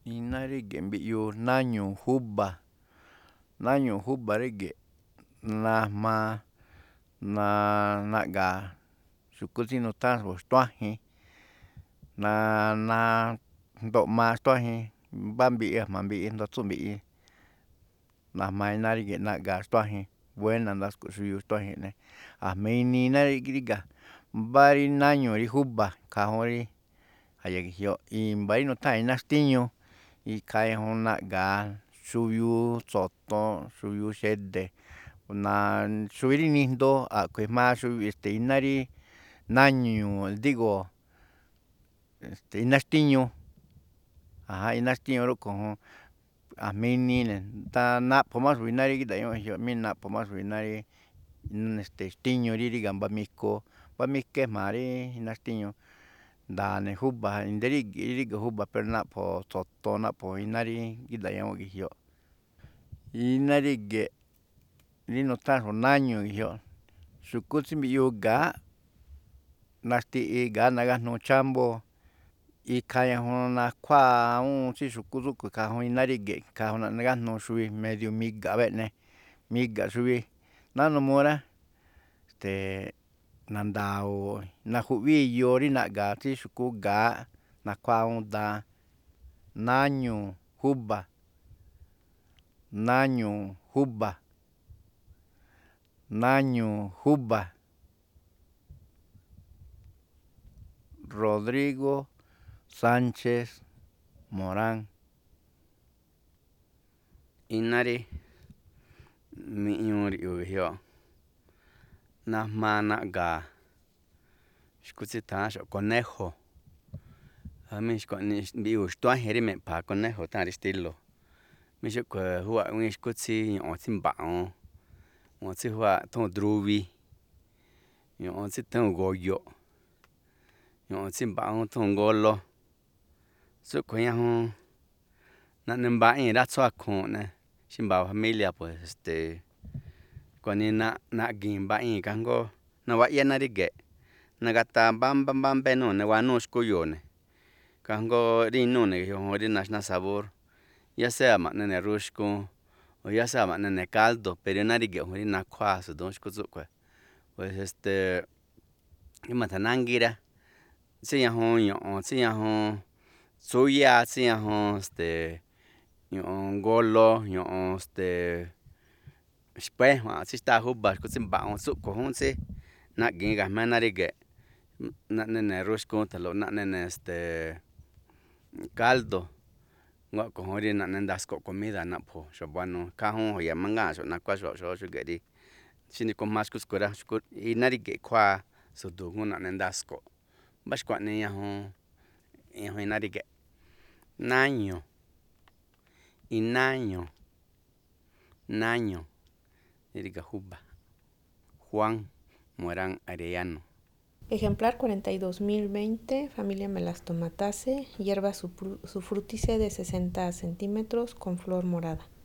Iná ríge̱ꞌ mbiꞌyuu náñuu̱ júba̱ ríge̱ꞌ najmaa naꞌga̱a̱ xu̱kú tsí nutháán xa̱bo̱ xtuájin nandoo̱ꞌmaa xtuájin mbá mbiꞌi a̱jma̱ mbiꞌi jndo atsú mbiꞌi najmaa iná ríge̱ꞌ naꞌga̱a̱ xtuájin buéna̱ ndasko̱ꞌ xuyuu xtuájin eꞌne a̱jma̱ inii iná ríga̱ mbá rí náñuu̱ rí júba̱ ikhaa juun rí ja̱ya̱ ge̱jyoꞌ. I̱mba̱ rí nutháa̱n iná xtíñuu ikhaa ñajuun naꞌga̱a̱ xuyuu tso̱toon xuyuu xede̱ xuwi rí nijndoo a̱ꞌkhue̱n ejmaa iná rí náñuu̱ iná xtíñuu iná xtíñuu rúꞌkhue̱n juun a̱jma̱ inii ne̱ naꞌpho̱ má xu̱u̱ iná rí gíꞌda̱ꞌ ñúꞌún ge̱jyoꞌ mí naꞌpho̱ má xu̱u̱ iná rí xtíñuu rí ríga̱ mbá mikoo ejma̱a̱ rí iná xtíñuu nda̱a̱ ne̱ júba̱ i̱nde rígi̱ꞌ rí ríga̱ júba̱ pero naꞌpho̱ tso̱toon naꞌpho̱ iná rí gíꞌda̱ꞌ ñawúnꞌ ge̱jyoꞌ. Iná ríge̱ꞌ rí nutháán xa̱bo̱ náñuu̱ ge̱jyoꞌ xu̱kú tsí mbiꞌyuu ga̱á naxtiꞌi ga̱á nagájnuu chámbóo ikhaa ñajuun nakhuáa awúun tsí xu̱kú tsúꞌkhue̱n ikhaa juun iná ríge̱ꞌ ikhaa juun nagájnuu xuwi medio miga̱ꞌ ba eꞌne miga̱ꞌ xuwi náá n uu rá na̱nda̱wo̱o̱ꞌ najuꞌví iyoo rí naꞌga̱a̱ tsí xu̱kú ga̱á nakhuáa awúun daan náñuu̱ júba̱. Rodrigo Sánchez Morán. Iná rí miꞌñuu riꞌyuuꞌ ge̱jyoꞌ najmaa naꞌga̱a̱ xu̱kú tsí thaánxo̱ꞌ conejo jamí xkuaꞌnii mbiꞌyuu̱ xtuájin rí me̱ꞌpha̱a̱ conejo tháa̱n rí xtílo̱ mí xúꞌkhue̱n júwa̱ꞌ i̱ꞌwíin xu̱kú tsí ño̱ꞌo̱n tsí mba̱ꞌo̱on ño̱ꞌo̱n tsí júwa̱ꞌ thúu̱n druvi ño̱ꞌo̱n tsí thúu̱n go̱yo̱ꞌ ño̱ꞌo̱n tsí mba̱ꞌoon thúu̱n ngolo tsúꞌkhue̱n ñajuun naꞌne mbaꞌii̱n rá tsú akhu̱unꞌ ne̱ xí mba̱a̱ familia pues xkuaꞌnii naꞌgii̱n mbaꞌii̱n kajngó nawaꞌyá iná ríge̱ꞌ nagataa mbámbá inúu̱ ne̱ wanúu xkúyuu̱ ne̱ kajngó rí inúu̱ ne̱ ge̱jyoꞌ juun rí naxná sabor ya sea ma̱ꞌne ne̱ ruxkuun o ya sea ma̱ꞌne ne̱ caldo pero iná ríge̱ꞌ juun rí nakhuáa tsu̱du̱u̱ xkú tsúꞌkhue̱n pues rí ma̱tha̱nángií rá tsí ñajuun ño̱ꞌo̱n tsí ñajuun tsúyáa tsí ñajuun ño̱ꞌo̱n ngolo ño̱ꞌo̱n xpéjua̱nꞌ tsí xtáa júba̱ xu̱kú tsí mba̱ꞌoon tsúꞌkhue̱n júún tsí naꞌgi̱i̱ ga̱jma̱á iná ríge̱ꞌ naꞌne ne̱ ruxkuun tha̱jlo̱ꞌ naꞌne ne̱ caldo jngo a̱ꞌkhue̱n juun rí naꞌne ndasko̱ꞌ comida naꞌpho̱ xa̱buanuu ikhaa juun ju̱ya̱ mangáa̱nxo̱ꞌ nakuáxo̱ꞌ xúge̱ꞌ rí xí nikojmáá xu̱kú tsúꞌkhue̱n rá iná ríge̱ꞌ khuáa tsu̱du̱u̱ jngó naꞌne ndasko̱ꞌ mbá xkuaꞌnii ñajuun iná ríge̱ꞌ. Náñuu̱ rí ríga̱ júba̱ Juan Morán Arellano. Ejemplar 42020, familia Melastomataceae, hierba sufrútice de 60 centímetros con flor morada.